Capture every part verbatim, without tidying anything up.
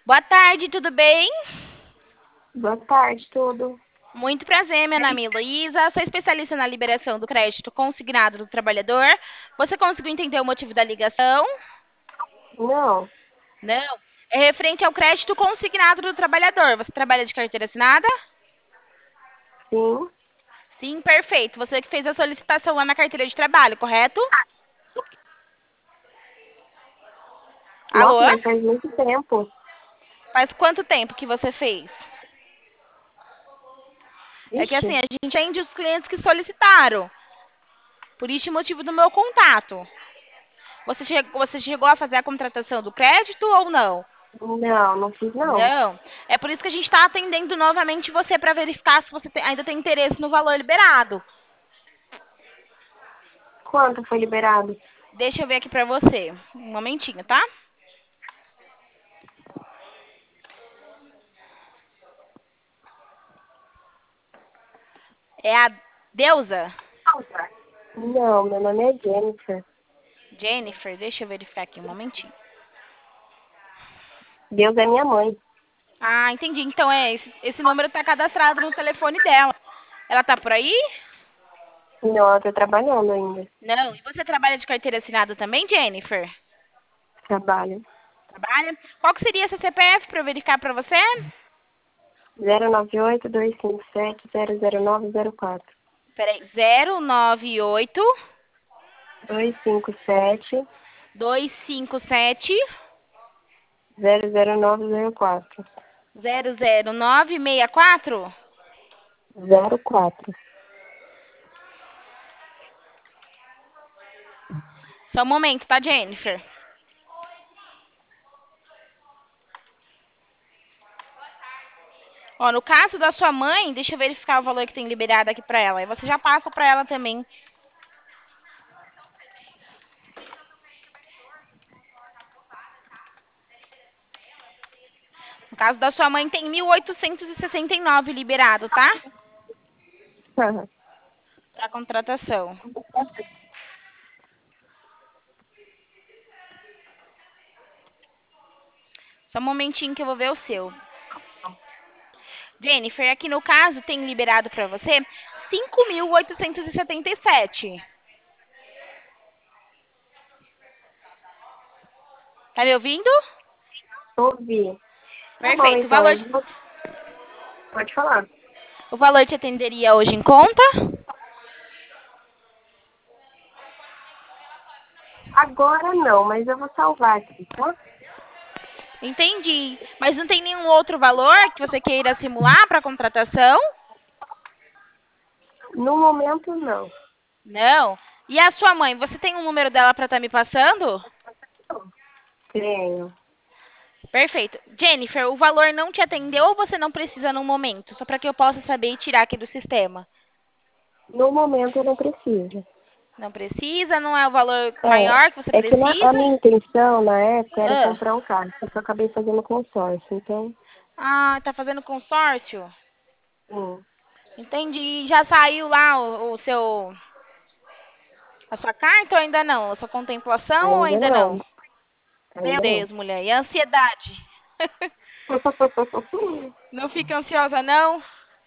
Boa tarde, tudo bem? Boa tarde, tudo. Muito prazer, meu nome é Heloísa, sou especialista na liberação do crédito consignado do trabalhador. Você conseguiu entender o motivo da ligação? Não, Não. É referente ao crédito consignado do trabalhador. Você trabalha de carteira assinada? sim. Sim, perfeito. Você que fez a solicitação lá na carteira de trabalho, correto? Nossa, Alô? mas faz muito tempo. Faz quanto tempo que você fez? É que Ixi, assim, a gente atende os clientes que solicitaram. Por isso o motivo do meu contato. Você chegou, você chegou a fazer a contratação do crédito ou não? não, não fiz não. Não. É por isso que a gente está atendendo novamente você para verificar se você tem- ainda tem interesse no valor liberado. Quanto foi liberado? Deixa eu ver aqui para você. Um momentinho, tá? É a Deusa? Não, meu nome é Jennifer. Jennifer, deixa eu verificar aqui um momentinho. Deus é minha mãe. Ah, entendi. Então é esse, esse número está cadastrado no telefone dela. Ela tá por aí? Não, ela tá trabalhando ainda. Não. E você trabalha de carteira assinada também, Jennifer? Trabalho. Trabalha? Qual que seria esse C P F para eu verificar para você? zero nove oito, dois cinco sete, zero zero nove zero quatro. Peraí, zero nove oito dois cinco sete, dois cinco sete zero zero nove zero quatro. zero zero nove seis quatro. zero quatro. Só um momento, tá, Jennifer? Ó, no caso da sua mãe, deixa eu verificar o valor que tem liberado aqui pra ela. Aí você já passa pra ela também. No caso da sua mãe, tem mil oitocentos e e sessenta e nove liberado, tá? Pra contratação. Só um momentinho que eu vou ver o seu. Jennifer, aqui no caso, tem liberado pra você cinco mil oitocentos e setenta e sete. Tá me ouvindo? Ouvi. Tá bom, Perfeito. O então. valor, Eu vou... Pode falar. o valor te atenderia hoje em conta? Agora não, mas eu vou salvar aqui, tá? Entendi. Mas não tem nenhum outro valor que você queira simular para contratação? No momento, não. Não. E a sua mãe, você tem um número dela para estar me passando? Tenho. Perfeito. Jennifer, o valor não te atendeu ou você não precisa no momento? Só para que eu possa saber e tirar aqui do sistema. No momento, eu não preciso. Não precisa? Não é o valor maior que você É, é que na, a precisa? minha intenção, na época, era Ah, comprar um carro. Só que eu acabei fazendo consórcio. Então, ah, tá fazendo consórcio? sim. Entendi. Já saiu lá o, o seu a sua carta ou ainda não? A sua contemplação ou Ainda ainda não? não. Meu Ainda não. Deus, mulher. E a ansiedade? Não fica ansiosa, não?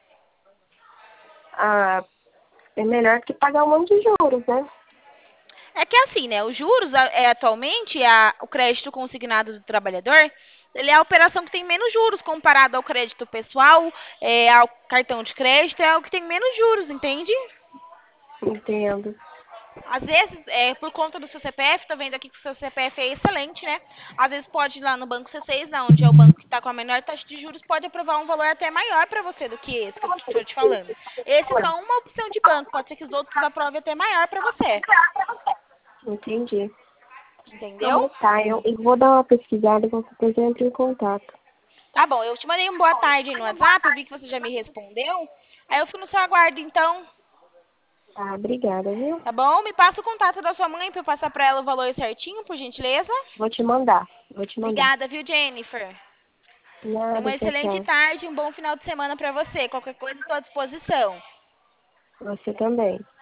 Ah, é melhor que pagar um monte de juros, né? É que assim, né? Os juros, a- é, atualmente, a, o crédito consignado do trabalhador, ele é a operação que tem menos juros comparado ao crédito pessoal, é, ao cartão de crédito, é o que tem menos juros, entende? Entendo. Às vezes, é, por conta do seu C P F, tô vendo aqui que o seu C P F é excelente, né? Às vezes pode ir lá no Banco C seis, né, onde é o banco que está com a menor taxa de juros, pode aprovar um valor até maior para você do que esse que eu estou te falando. Esse é só uma opção de banco, pode ser que os outros aprovem até maior para você, Entendi. entendeu? Então, tá. Eu, eu vou dar uma pesquisada e com certeza eu entro em contato. Tá bom, eu te mandei um boa tarde aí no WhatsApp, eu vi que você já me respondeu. Aí eu fico no seu aguardo, então, Tá, obrigada, viu? tá bom? Me passa o contato da sua mãe para eu passar para ela o valor certinho, por gentileza. Vou te mandar. Vou te mandar. Obrigada, viu, Jennifer? Tenha Nada, uma tchau, excelente tchau. tarde, um bom final de semana para você. Qualquer coisa, estou à disposição. Você também.